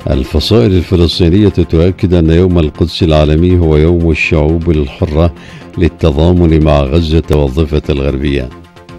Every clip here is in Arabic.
الفصائل الفلسطينية تؤكد أن يوم القدس العالمي هو يوم الشعوب الحرة للتضامن مع غزة والضفة الغربية.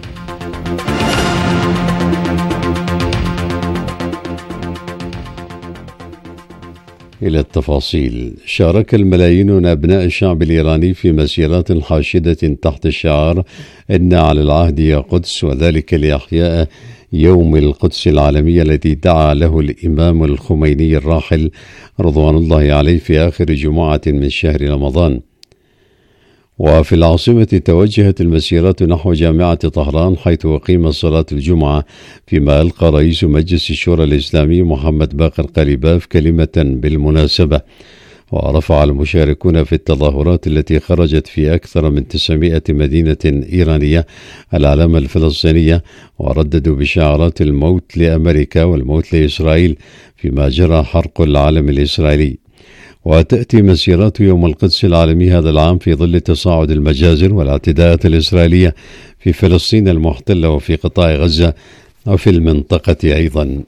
إلى التفاصيل. شارك الملايين من أبناء الشعب الإيراني في مسيرات حاشدة تحت شعار إن على العهد يا قدس، وذلك لإحياء يوم القدس العالمي الذي دعا له الإمام الخميني الراحل رضوان الله عليه في آخر جمعة من شهر رمضان. وفي العاصمة توجهت المسيرات نحو جامعة طهران حيث أقيمت صلاة الجمعة، فيما ألقى رئيس مجلس الشورى الإسلامي محمد باقر قليباف كلمة بالمناسبة. ورفع المشاركون في التظاهرات التي خرجت في أكثر من 900 مدينة إيرانية العلامة الفلسطينية، ورددوا بشعارات الموت لأمريكا والموت لإسرائيل، فيما جرى حرق العلم الإسرائيلي. وتأتي مسيرات يوم القدس العالمي هذا العام في ظل تصاعد المجازر والاعتداءات الإسرائيلية في فلسطين المحتلة وفي قطاع غزة وفي المنطقة أيضا.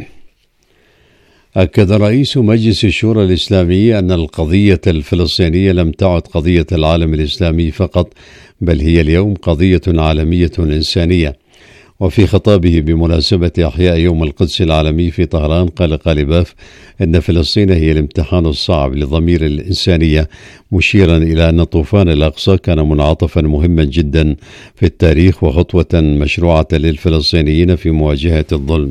أكد رئيس مجلس الشورى الإسلامي أن القضية الفلسطينية لم تعد قضية العالم الإسلامي فقط، بل هي اليوم قضية عالمية إنسانية. وفي خطابه بمناسبة إحياء يوم القدس العالمي في طهران، قال قليباف إن فلسطين هي الامتحان الصعب لضمير الإنسانية، مشيرا إلى أن طوفان الأقصى كان منعطفا مهما جدا في التاريخ وخطوة مشروعة للفلسطينيين في مواجهة الظلم.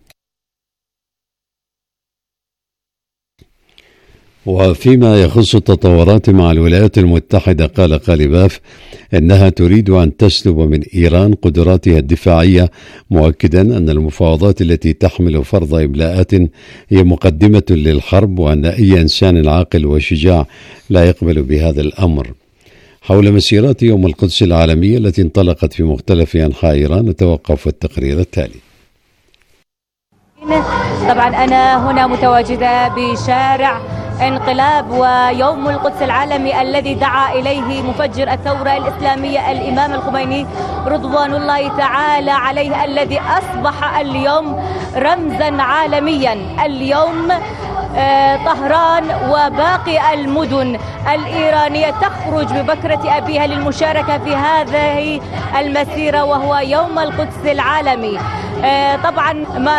وفيما يخص التطورات مع الولايات المتحدة، قال قليباف إنها تريد أن تسلب من إيران قدراتها الدفاعية، مؤكدا أن المفاوضات التي تحمل فرض إملاءات هي مقدمة للحرب، وأن أي إنسان عاقل وشجاع لا يقبل بهذا الأمر. حول مسيرات يوم القدس العالمية التي انطلقت في مختلف أنحاء إيران نتوقف التقرير التالي. طبعا أنا هنا متواجدة بشارع انقلاب ويوم القدس العالمي الذي دعا إليه مفجر الثورة الإسلامية الإمام الخميني رضوان الله تعالى عليه، الذي أصبح اليوم رمزا عالميا. اليوم طهران وباقي المدن الإيرانية تخرج ببكرة أبيها للمشاركة في هذه المسيرة وهو يوم القدس العالمي. طبعا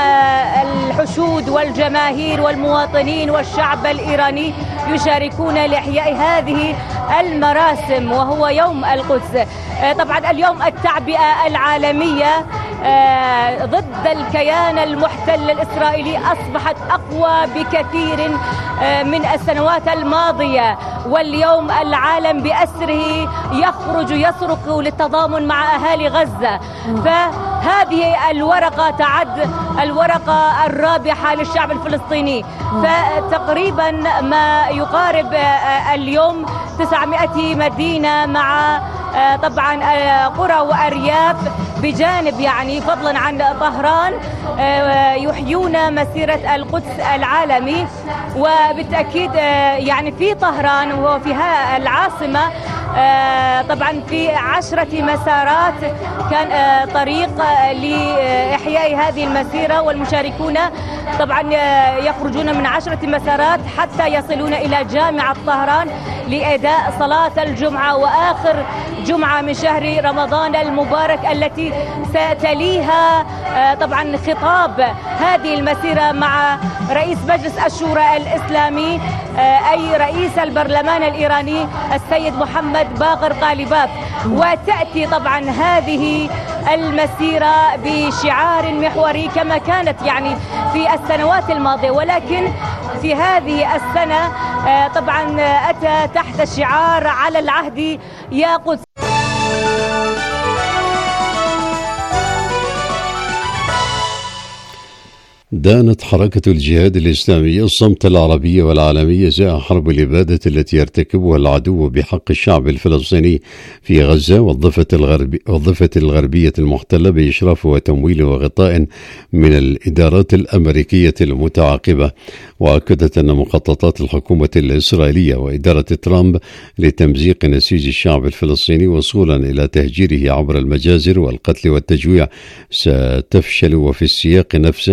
الحشود والجماهير والمواطنين والشعب الإيراني يشاركون لإحياء هذه المراسم وهو يوم القدس. طبعا اليوم التعبئة العالمية ضد الكيان المحتل الإسرائيلي أصبحت أقوى بكثير من السنوات الماضية، واليوم العالم بأسره يخرج يصرخ للتضامن مع أهالي غزة. فهذه الورقة تعد الورقة الرابحة للشعب الفلسطيني. فتقريبا ما يقارب اليوم 900 مدينة مع طبعا قرى وأرياف بجانب يعني فضلا عن طهران يحيون مسيرة القدس العالمي. وبالتأكيد يعني في طهران وفي العاصمة طبعا في 10 مسارات كان طريق لإحياء هذه المسيرة، والمشاركون طبعا يخرجون من 10 مسارات حتى يصلون إلى جامعة طهران لأداء صلاة الجمعة، وآخر جمعة من شهر رمضان المبارك التي ستليها طبعا خطاب هذه المسيرة مع رئيس مجلس الشورى الإسلامي أي رئيس البرلمان الإيراني السيد محمد باقر قليباف. وتأتي طبعا هذه المسيرة بشعار محوري كما كانت يعني في السنوات الماضية، ولكن في هذه السنة طبعا أتى تحت شعار على العهد يا قدس. دانت حركة الجهاد الإسلامي الصمت العربي والعالمي إزاء حرب الإبادة التي يرتكبها العدو بحق الشعب الفلسطيني في غزة والضفة الغربية المحتلة بإشراف وتمويل وغطاء من الإدارات الأمريكية المتعاقبة. وأكدت أن مخططات الحكومة الإسرائيلية وإدارة ترامب لتمزيق نسيج الشعب الفلسطيني وصولا إلى تهجيره عبر المجازر والقتل والتجويع ستفشل. وفي السياق نفسه أكدت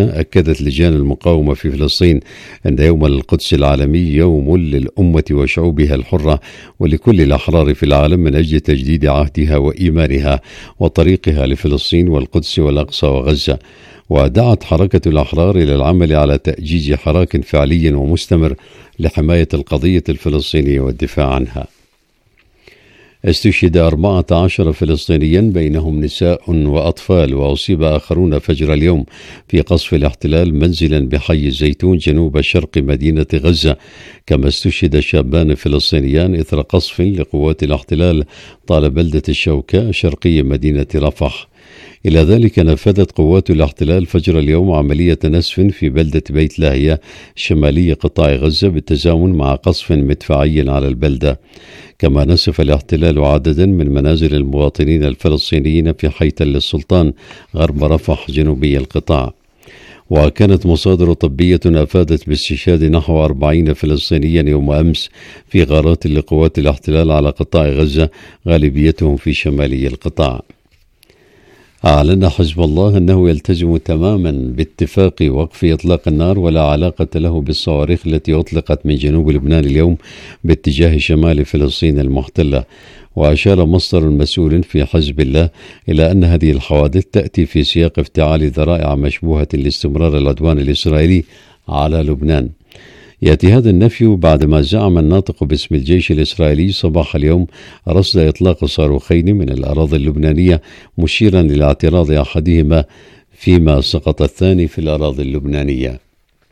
أفادت لجان المقاومة في فلسطين أن يوم القدس العالمي يوم للأمة وشعوبها الحرة ولكل الأحرار في العالم من أجل تجديد عهدها وإيمانها وطريقها لفلسطين والقدس والأقصى وغزة. ودعت حركة الأحرار إلى العمل على تأجيج حراك فعلي ومستمر لحماية القضية الفلسطينية والدفاع عنها. استشهد 14 فلسطينيا بينهم نساء وأطفال، وأصيب آخرون فجر اليوم في قصف الاحتلال منزلا بحي الزيتون جنوب شرق مدينة غزة، كما استشهد شابان فلسطينيان إثر قصف لقوات الاحتلال طال بلدة الشوكاء شرقي مدينة رفح. إلى ذلك نفذت قوات الاحتلال فجر اليوم عملية نسف في بلدة بيت لاهية شمالي قطاع غزة بالتزامن مع قصف مدفعي على البلدة. كما نسف الاحتلال عددا من منازل المواطنين الفلسطينيين في حي تل السلطان غرب رفح جنوبي القطاع. وكانت مصادر طبية أفادت باستشهاد نحو 40 فلسطينيا يوم أمس في غارات لقوات الاحتلال على قطاع غزة غالبيتهم في شمالي القطاع. أعلن حزب الله أنه يلتزم تماما باتفاق وقف إطلاق النار ولا علاقة له بالصواريخ التي أطلقت من جنوب لبنان اليوم باتجاه شمال فلسطين المحتلة. وأشار مصدر مسؤول في حزب الله إلى أن هذه الحوادث تأتي في سياق افتعال ذرائع مشبوهة لاستمرار العدوان الإسرائيلي على لبنان. يأتي هذا النفي بعدما زعم الناطق باسم الجيش الإسرائيلي صباح اليوم رصد إطلاق صاروخين من الأراضي اللبنانية، مشيرا إلى اعتراض أحدهما فيما سقط الثاني في الأراضي اللبنانية.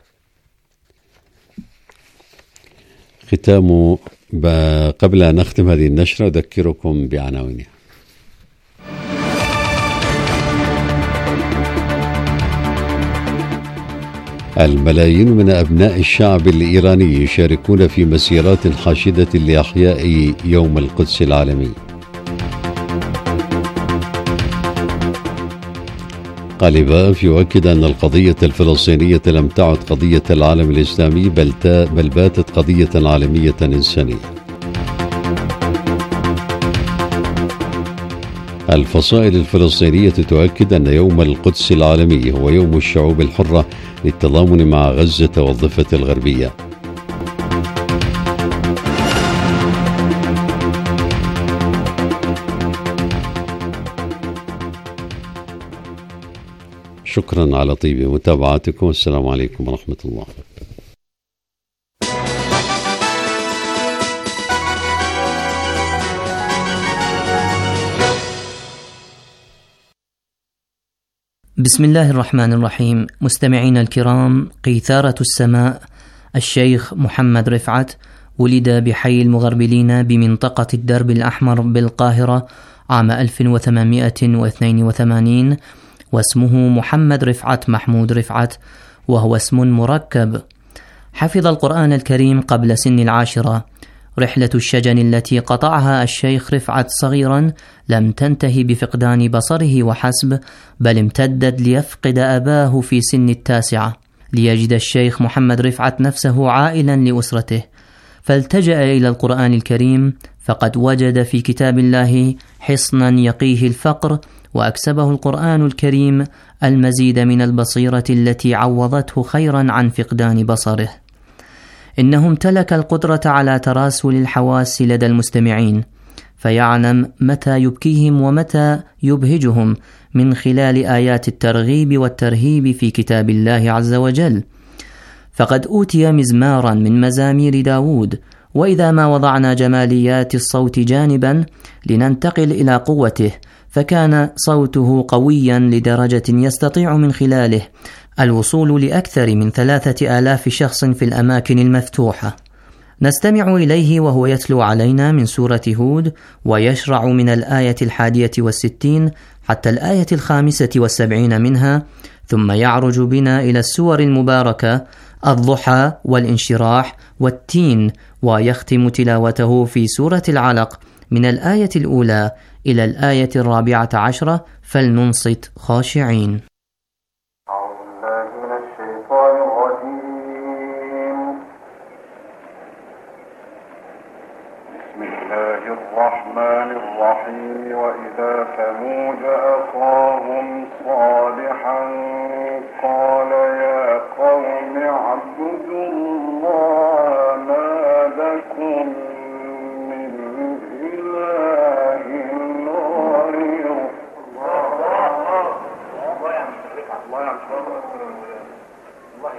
قبل أن نختم هذه النشرة أذكركم بعناوينها. الملايين من أبناء الشعب الإيراني يشاركون في مسيرات حاشدة لإحياء يوم القدس العالمي. قالباف يؤكد أن القضية الفلسطينية لم تعد قضية العالم الإسلامي بل باتت قضية عالمية إنسانية. الفصائل الفلسطينية تؤكد أن يوم القدس العالمي هو يوم الشعوب الحرة للتضامن مع غزة والضفة الغربية. شكرا على طيب متابعتكم، والسلام عليكم ورحمة الله. بسم الله الرحمن الرحيم. مستمعين الكرام، قيثارة السماء الشيخ محمد رفعت ولد بحي المغربلين بمنطقة الدرب الأحمر بالقاهرة عام 1882، واسمه محمد رفعت محمود رفعت، وهو اسم مركب. حفظ القرآن الكريم قبل سن 10. رحلة الشجن التي قطعها الشيخ رفعت صغيرا لم تنتهي بفقدان بصره وحسب، بل امتدت ليفقد أباه في سن 9، ليجد الشيخ محمد رفعت نفسه عائلا لأسرته، فالتجأ إلى القرآن الكريم، فقد وجد في كتاب الله حصنا يقيه الفقر، وأكسبه القرآن الكريم المزيد من البصيرة التي عوضته خيرا عن فقدان بصره. إنه امتلك القدرة على تراسل الحواس لدى المستمعين، فيعلم متى يبكيهم ومتى يبهجهم من خلال آيات الترغيب والترهيب في كتاب الله عز وجل. فقد أوتي مزمارا من مزامير داود، وإذا ما وضعنا جماليات الصوت جانبا لننتقل إلى قوته، فكان صوته قويا لدرجة يستطيع من خلاله الوصول لأكثر من 3000 شخص في الأماكن المفتوحة. نستمع إليه وهو يتلو علينا من سورة هود، ويشرع من الآية 61 حتى الآية 75 منها، ثم يعرج بنا إلى السور المباركة الضحى والانشراح والتين، ويختم تلاوته في سورة العلق من الآية الأولى إلى الآية 14. فلننصت خاشعين. بسم الله الرحمن الرحيم. وإذا ثمود أخاهم صالحا قال يا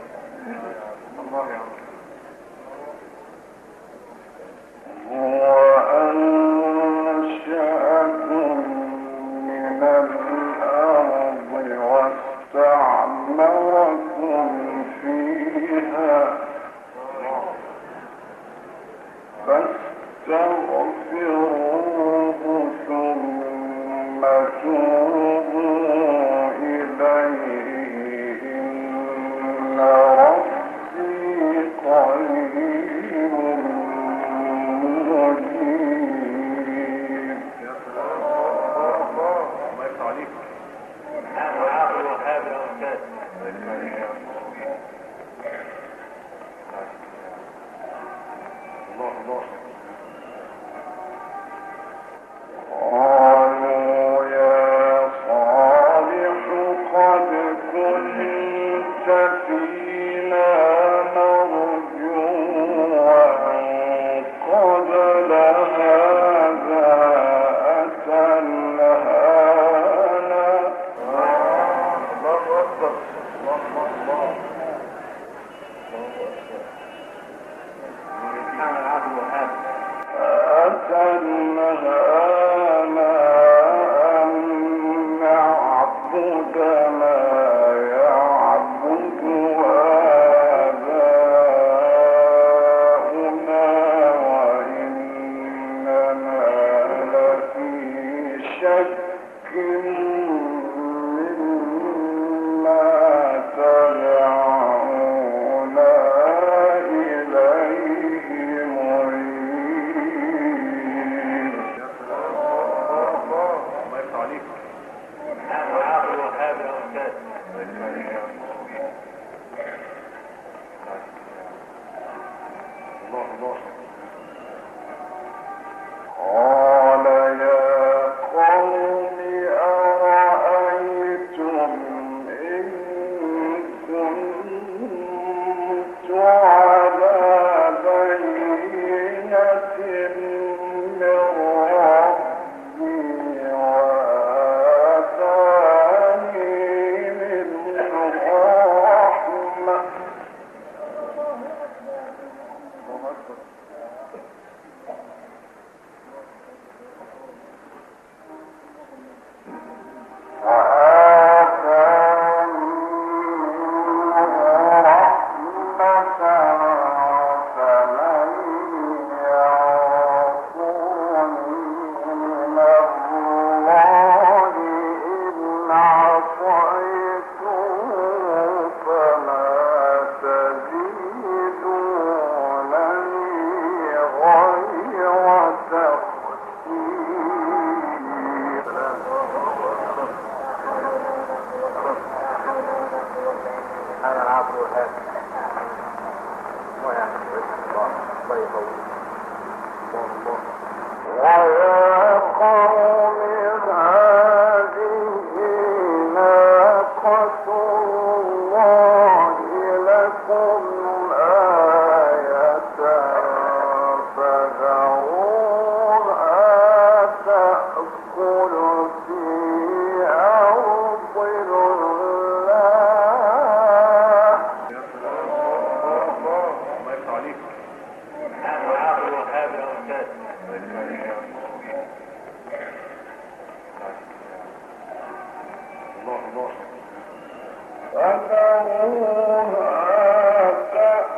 فذروها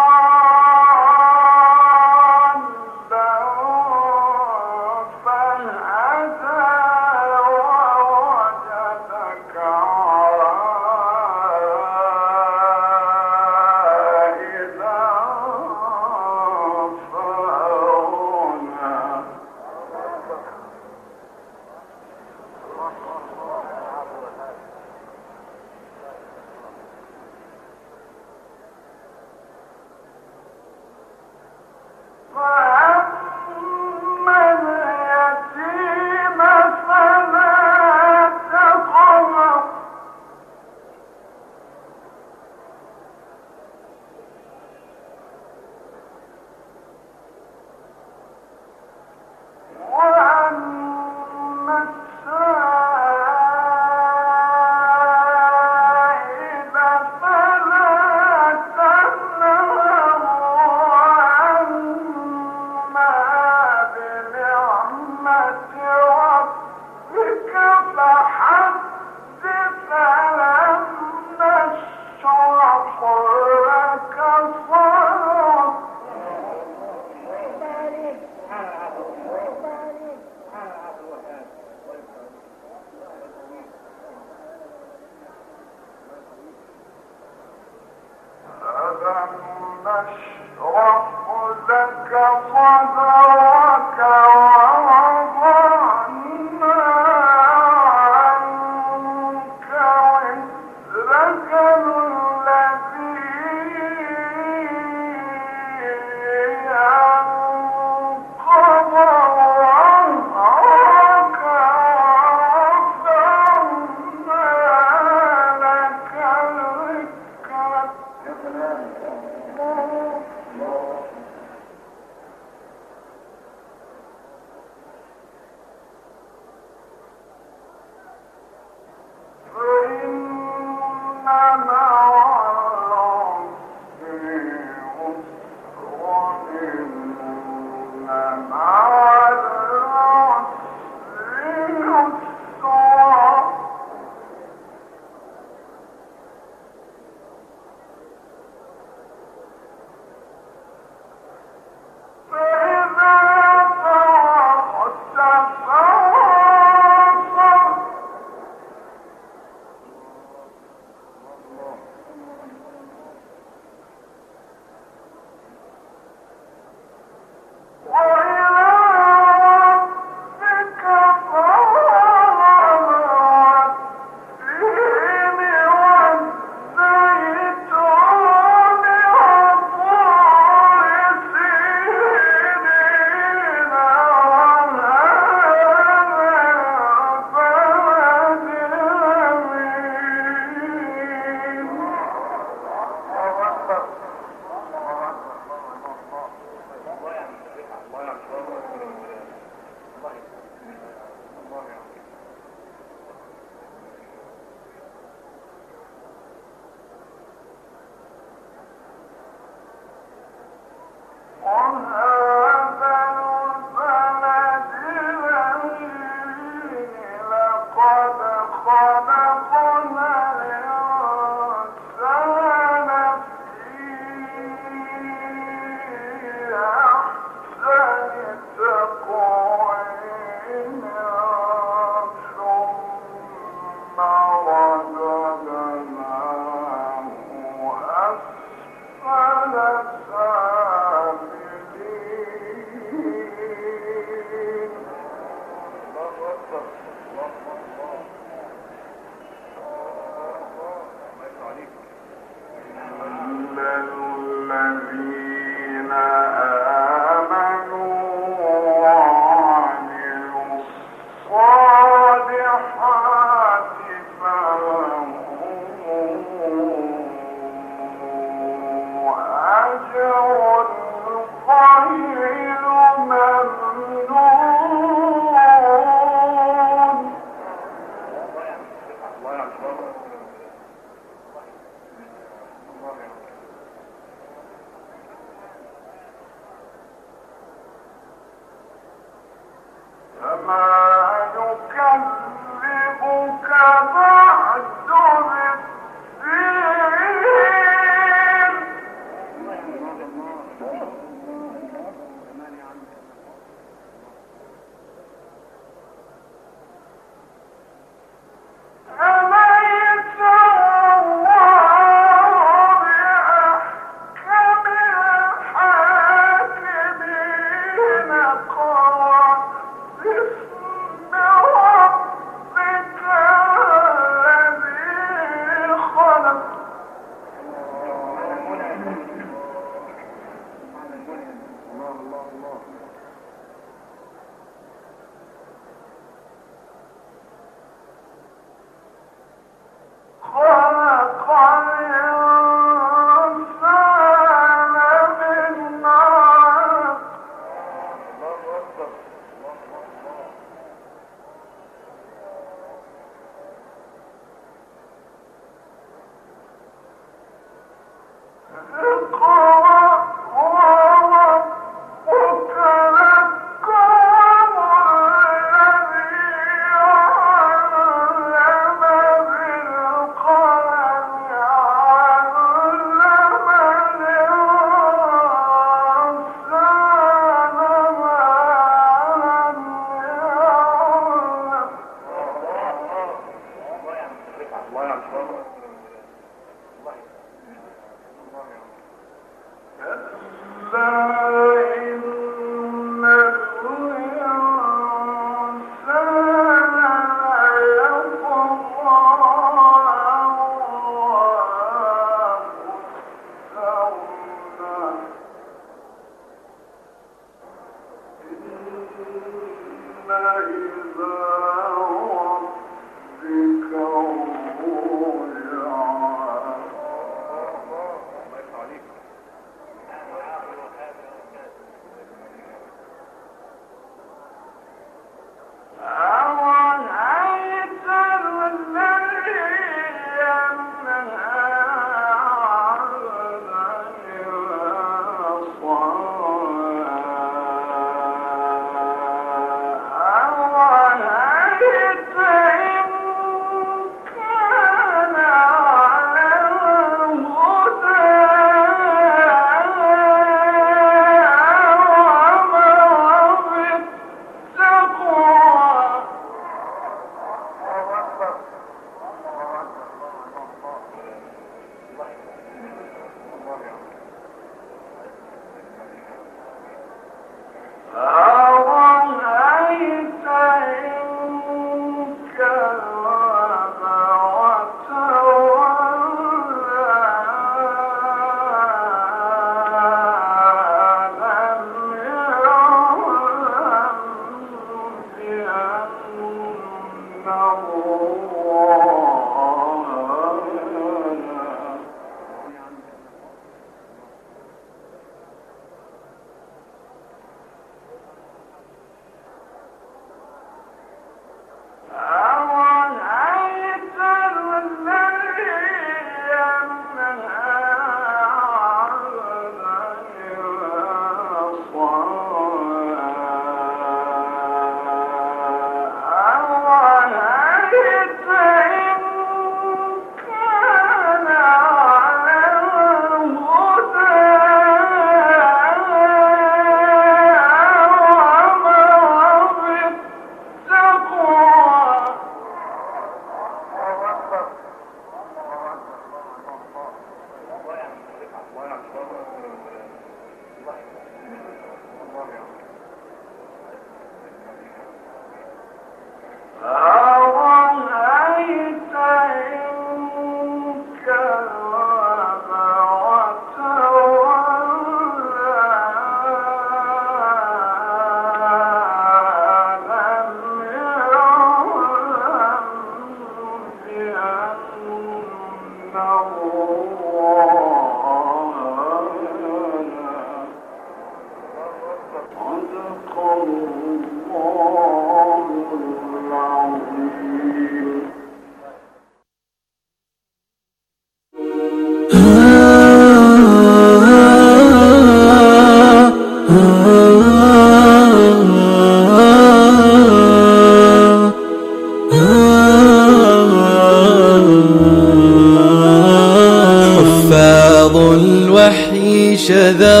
شذا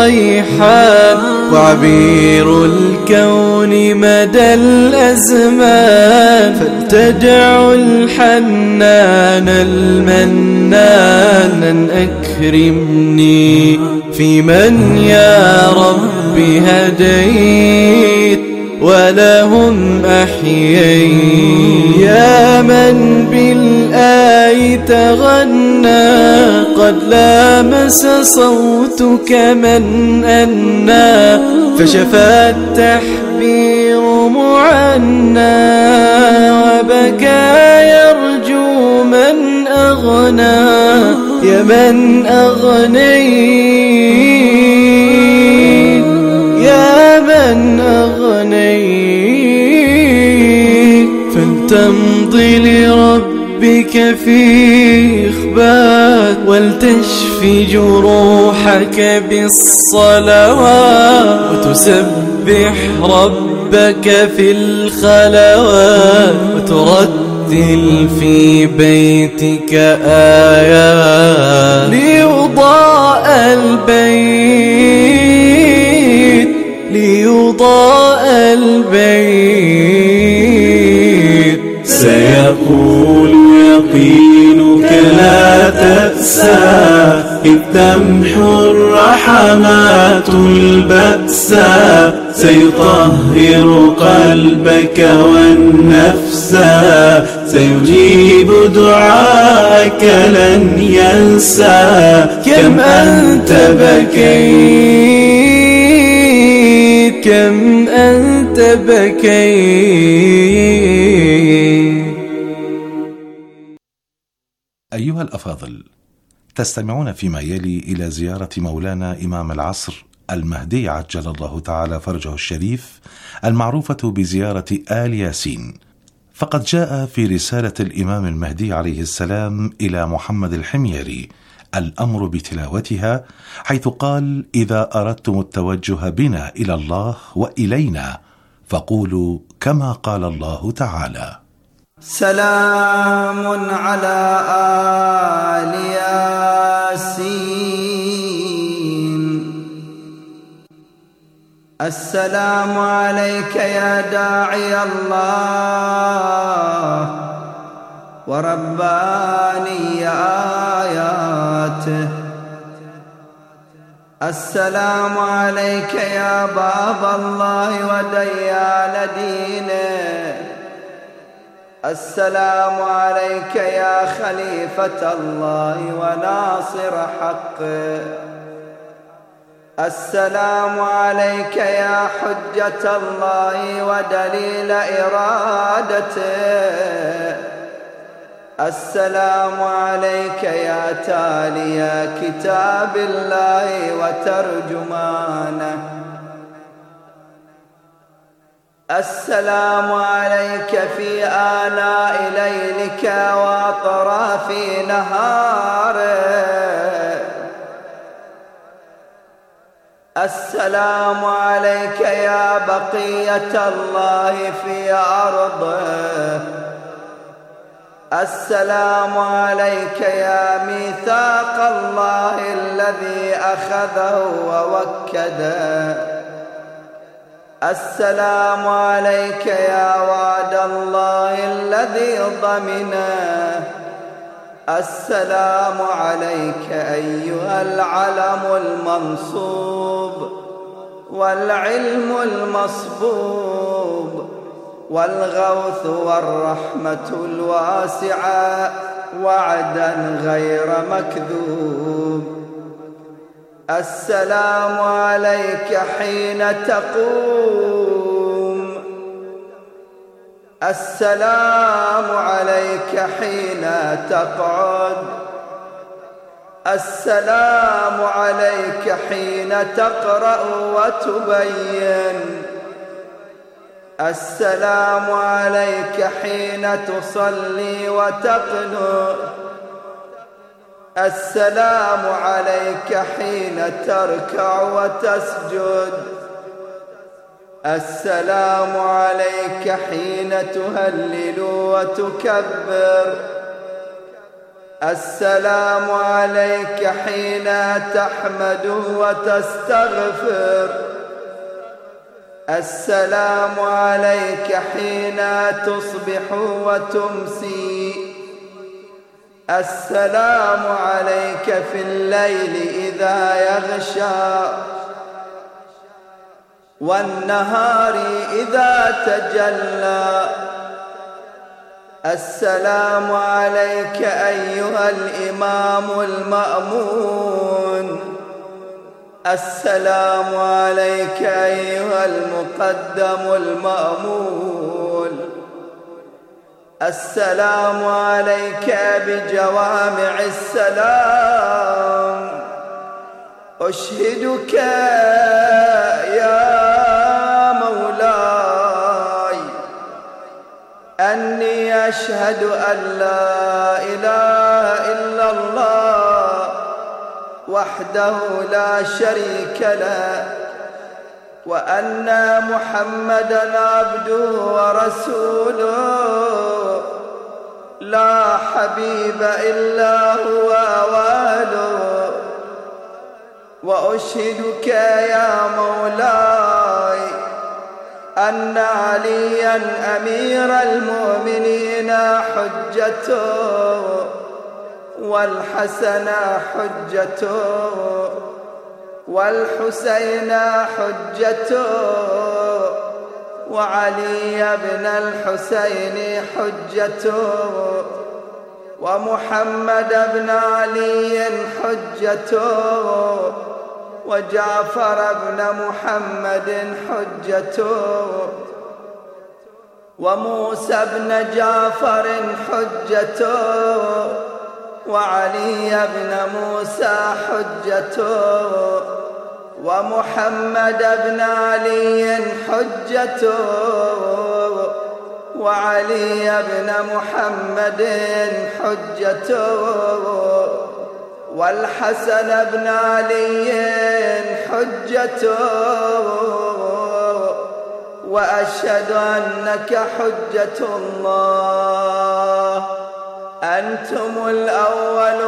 الريحان وعبير الكون مدى الأزمان، فلتدعو الحنان المنان أن أكرمني في من يا رب هديت ولهم أحييت، يا من بالآي تغنى قد لامس صوتك من أنى، فشفى التحبير معنى وبكى يرجو من أغنى، يا من أغنيت يا من أغنيت، فلتمضي لربك في إخبات ولتشفي جروحك بالصلوات، وتسبح ربك في الخلوات، وترتل في بيتك آيات ليضاء البيت ليضاء البيت. سيقول يقينك لا تأسى إذ تمحو الرحمات البأسا، سيطهر قلبك والنفس، سيجيب دعاءك لن ينسى. كم أنت بكيت كم أنت بكيت. أيها الأفاضل، تستمعون فيما يلي إلى زيارة مولانا إمام العصر المهدي عجل الله تعالى فرجه الشريف، المعروفة بزيارة آل ياسين. فقد جاء في رسالة الإمام المهدي عليه السلام إلى محمد الحميري الأمر بتلاوتها، حيث قال: إذا أردتم التوجه بنا إلى الله وإلينا فقولوا كما قال الله تعالى: سلام على آل ياسين. السلام عليك يا داعي الله ورباني آياته. السلام عليك يا باب الله وديان دينه. السلام عليك يا خليفة الله وناصر حقه. السلام عليك يا حجة الله ودليل إرادته. السلام عليك يا تالي كتاب الله وترجمانه. السلام عليك في آلاء ليلك وأطراف نهاره. السلام عليك يا بقية الله في أرضه. السلام عليك يا ميثاق الله الذي أخذه ووكده. السلام عليك يا وعد الله الذي ضمنه. السلام عليك أيها العلم المنصوب والعلم المصبوب والغوث والرحمة الواسعة وعدا غير مكذوب. السلام عليك حين تقوم. السلام عليك حين تقعد. السلام عليك حين تقرأ وتبين. السلام عليك حين تصلي وتقنت. السلام عليك حين تركع وتسجد. السلام عليك حين تهلل وتكبر. السلام عليك حين تحمد وتستغفر. السلام عليك حين تصبح وتمسي. السلام عليك في الليل إذا يغشى والنهار إذا تجلى. السلام عليك أيها الإمام المأمون. السلام عليك أيها المقدم المأمول. السلام عليك بجوامع السلام. أشهدك يا مولاي أني أشهد أن لا إله إلا الله وحده لا شريك له وأن محمدًا عبده ورسوله لا حبيب إلا هو واله. وأشهدك يا مولاي أن عليا أمير المؤمنين حجته والحسن حجته والحسين حجته وعلي بن الحسين حجته ومحمد بن علي حجته وجعفر بن محمد حجته، وموسى بن جعفر حجته، وعلي بن موسى حجته، ومحمد بن علي حجته، وعلي بن محمد حجته، والحسن بن علي حجته، وأشهد أنك حجة الله، أنتم الأول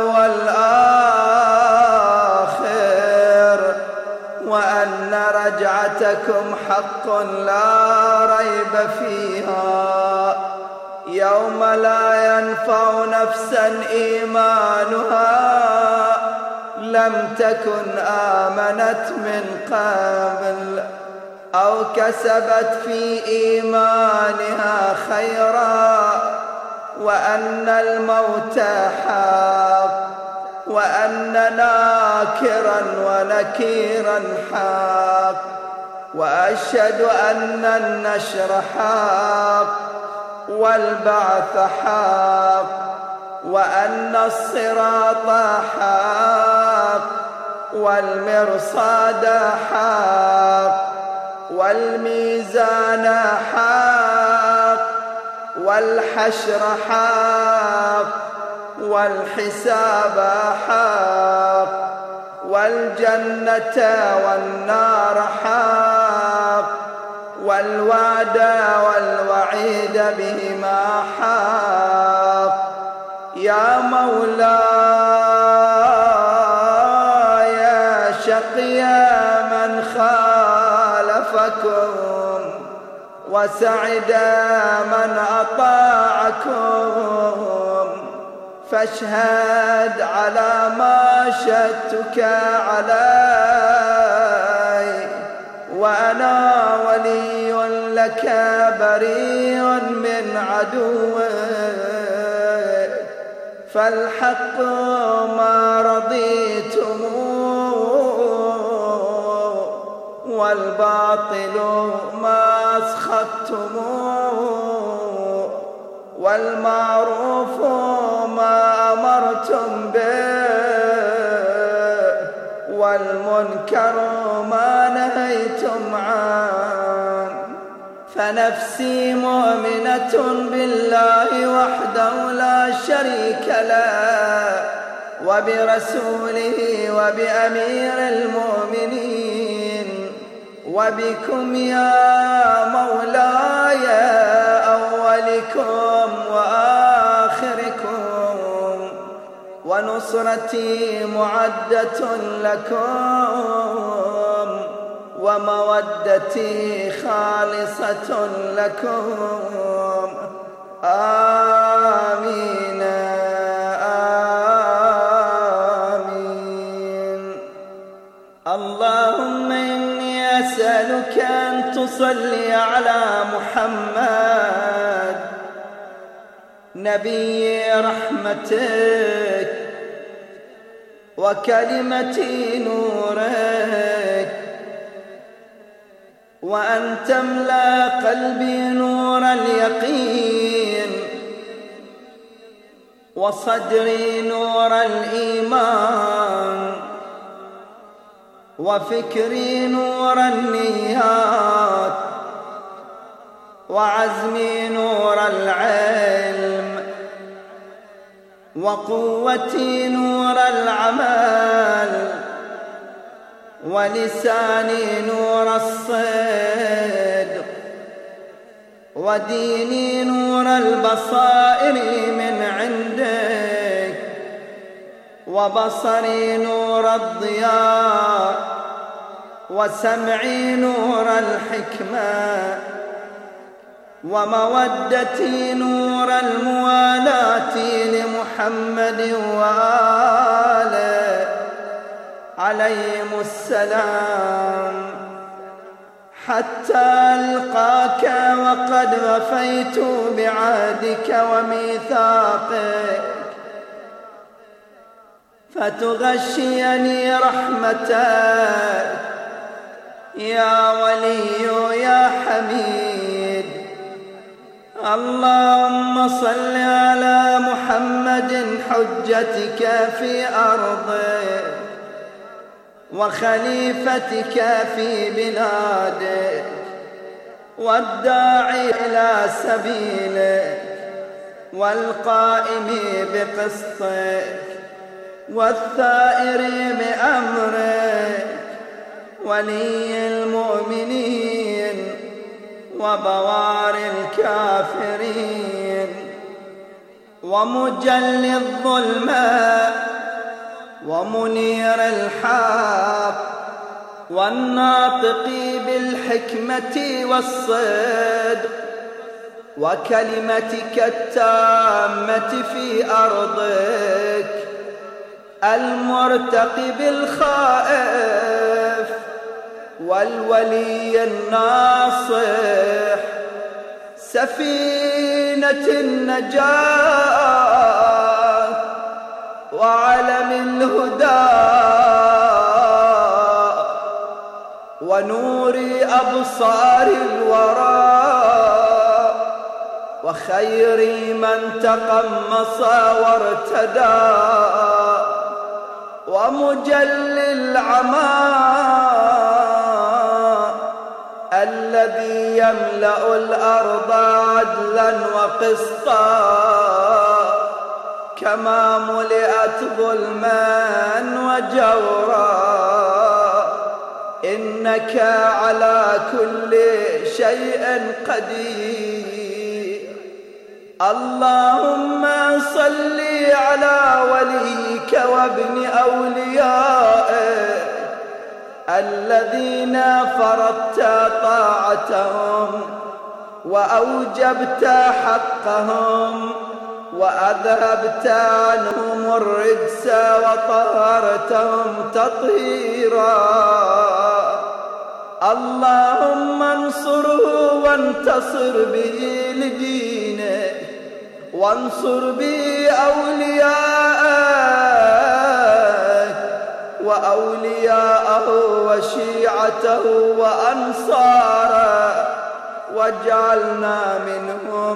والآخر، وأن رجعتكم حق لا ريب فيها، يوم لا ينفع نفسا إيمانها لم تكن آمنت من قبل أو كسبت في إيمانها خيرا، وأن الموت حق، وأن ناكرا ونكيرا حق، وأشهد أن النشر حق، والبعث حق، وأن الصراط حق، والمرصاد حق، والميزان حق، والحشر حق، والحساب حق، والجنة والنار حق، والوعد والوعيد بهما حق. يا مولاي شقي من خالفكم، وسعد من أطاعكم، فاشهد على ما شهدتك علي، وأنا ولي لك بريء من عدوك، فالحق ما رضيتم، والباطل ما أسخطتم، والمعروف ما أمرتم به، والمنكر ما نهيتم عنه. فنفسي مؤمنة بالله وحده لا شريك له، وبرسوله وبأمير المؤمنين، وبكم يا مولاي أولكم وآخركم، ونصرتي معدة لكم، ومودتي خالصة لكم. آمين آمين. اللهم إني أسألك أن تصلي على محمد نبي رحمتك وكلمة نورك، وأن تملأ قلبي نور اليقين، وصدري نور الإيمان، وفكري نور النيات، وعزمي نور العلم، وقوتي نور العمل، ولساني نور الصدق، وديني نور البصائر من عندك، وبصري نور الضياء، وسمعي نور الحكمة، ومودتي نور الموالاة لمحمد وآله عليهم السلام، حتى ألقاك وقد وفيت بعهدك وميثاقك. فتغشيني رحمتك يا ولي يا حميد. اللهم صل على محمد حجتك في أرضك وخليفتك في بلادك والداعي إلى سبيلك والقائم بقسطك والثائر بأمرك ولي المؤمنين وبوار الكافرين ومجلي الظلمات ومنير الحق والناطق بالحكمة والصدق وكلمتك التامة في أرضك المرتقب الخائف والولي الناصح سفينة النجاة وعلم الهدى ونور أبصار الورى وخير من تقمص وارتدى ومجلي العمى الذي يملأ الأرض عدلا وقسطا كما ملئت ظلما وجورا إنك على كل شيء قدير. اللهم صل على وليك وابن أوليائك الذين فرضت طاعتهم وأوجبت حقهم وأذهبت عنهم الرجس وطهرتهم تطهيرا. اللهم انصره وانتصر به لدينك وانصر به أولياءك وأولياءه وشيعته وأنصاره واجعلنا منهم.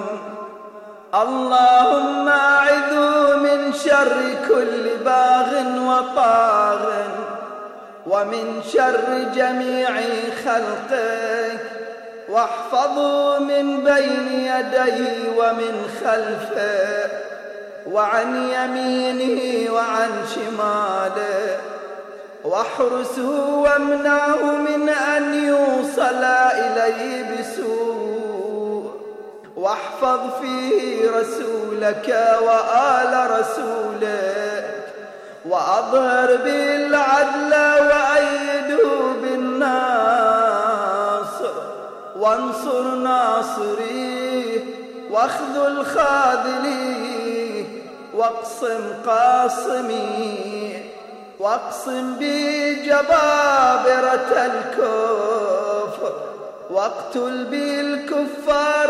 اللهم أعذه من شر كل باغ وطاغ ومن شر جميع خلقك واحفظه من بين يديه ومن خلفه وعن يمينه وعن شماله واحرسه وامنعه من أن يوصل إليه بسوء واحفظ فيه رسولك وآل رسولك وأظهر به العدل وأيده بالناصر وانصر ناصريه واخذل خاذليه واقسم قاصميه واقسم به جبابرة الكفر واقتل به الكفار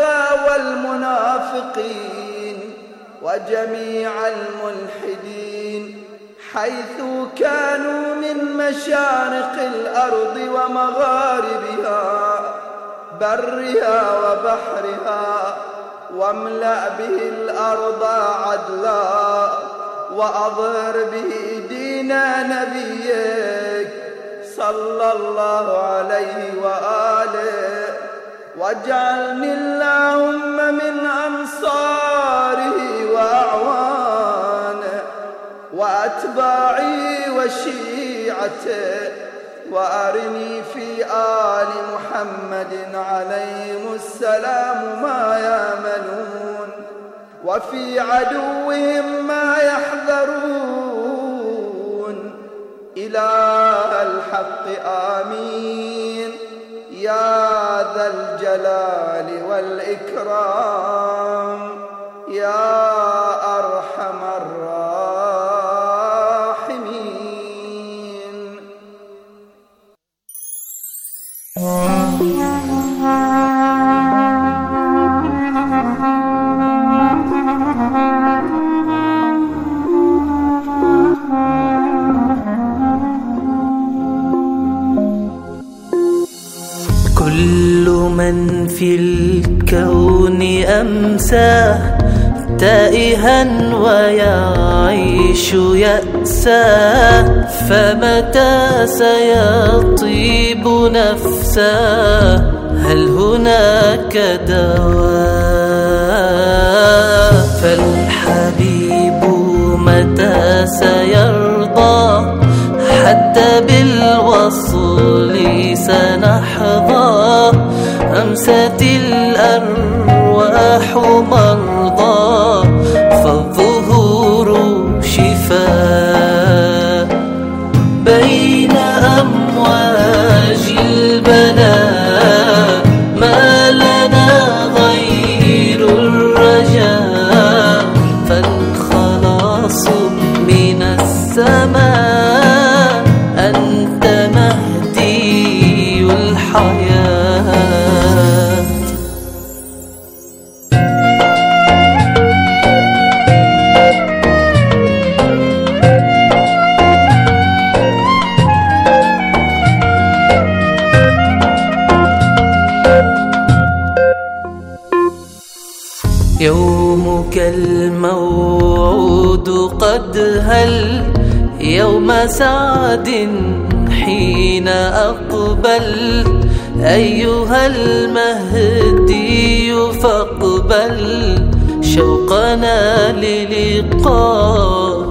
والمنافقين وجميع الملحدين حيث كانوا من مشارق الأرض ومغاربها برها وبحرها واملأ به الأرض عدلا وأظهر به دين نبيك صلى الله عليه وآله واجعلني اللهم من أنصاره وأعوانه وأتباعي وشيعته وأرني في آل محمد عليهم السلام ما يأملون وفي عدوهم ما يحذرون. إله الحق آمين يا ذا الجلال والإكرام يا أرحم الراحمين. من في الكون أمسى تائها ويعيش يأسى، فمتى سيطيب نفسا؟ هل هناك دواء؟ فالحبيب متى سيرضى؟ حتى بالوصل سنحظى، أمست الأرواح مرضى، فالظهور شفاء. بين أمواج البلاء ما لنا غير الرجاء، فالخلاص من السماء، أنت مهدي الحياة. يومك الموعود قد هل، يوم سعد حين أقبل، أيها المهدي فاقبل شوقنا للقاء.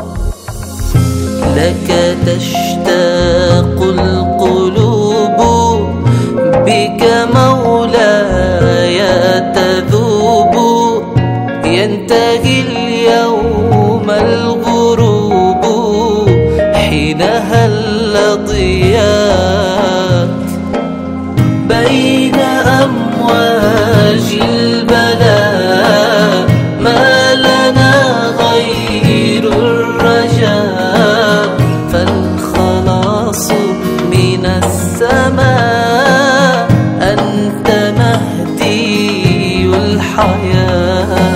لك تشتاق القلوب، بك مولاي تذوب، ينتهي اليوم الغروب، حينها الضياء. بين أمواج البلاء ما لنا غير الرجاء، فالخلاص من السماء، أنت مهدي الحياة.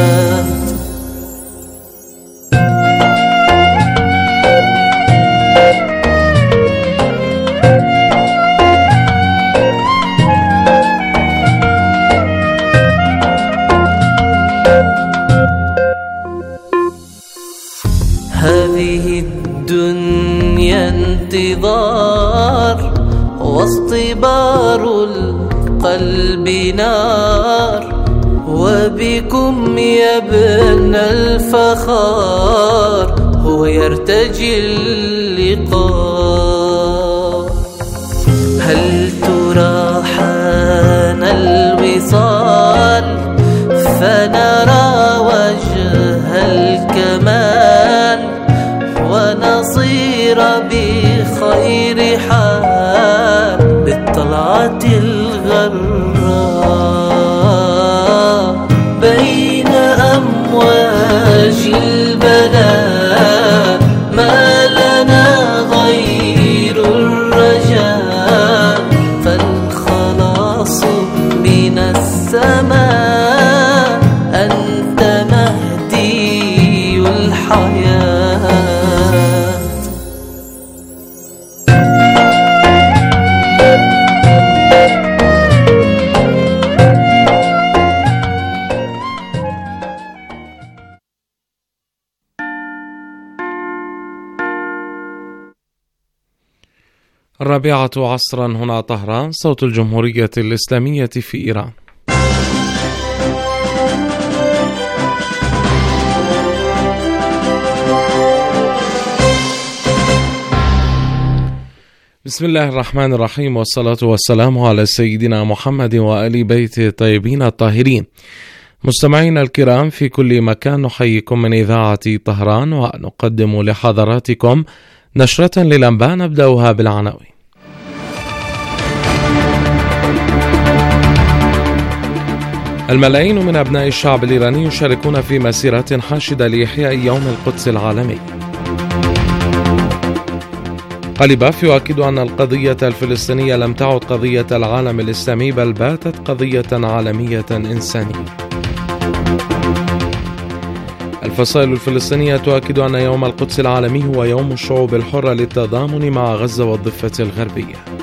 هذه الدنيا انتظار، واصطبار القلب نار، وبكم يا ابن الفخار هو يرتجي اللقاء. هل ترى حان الوصال؟ فنرى وجه الكمال، ونصير بخير حال بالطلعة الغراء. بين أمواج البلاء ما لنا غير الرجاء، فالخلاص من السماء، أنت مهدي الحياة. الرابعة عصرا، هنا طهران، صوت الجمهورية الإسلامية في إيران. بسم الله الرحمن الرحيم، والصلاة والسلام على سيدنا محمد وآل بيته الطيبين الطاهرين. مستمعينا الكرام في كل مكان، نحييكم من إذاعة طهران، ونقدم لحضراتكم نشرة للأنباء نبدأها بالعناوين. الملايين من أبناء الشعب الإيراني يشاركون في مسيرات حاشدة لإحياء يوم القدس العالمي. قليباف يؤكد أن القضية الفلسطينية لم تعد قضية العالم الإسلامي، بل باتت قضية عالمية إنسانية. الفصائل الفلسطينية تؤكد أن يوم القدس العالمي هو يوم الشعوب الحرة للتضامن مع غزة والضفة الغربية.